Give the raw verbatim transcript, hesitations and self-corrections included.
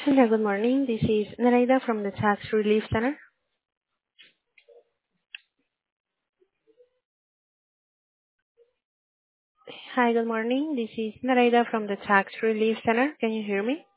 Hello, good morning. This is Nareda from the Tax Relief Center. Hi, good morning. This is Nareda from the Tax Relief Center. Can you hear me?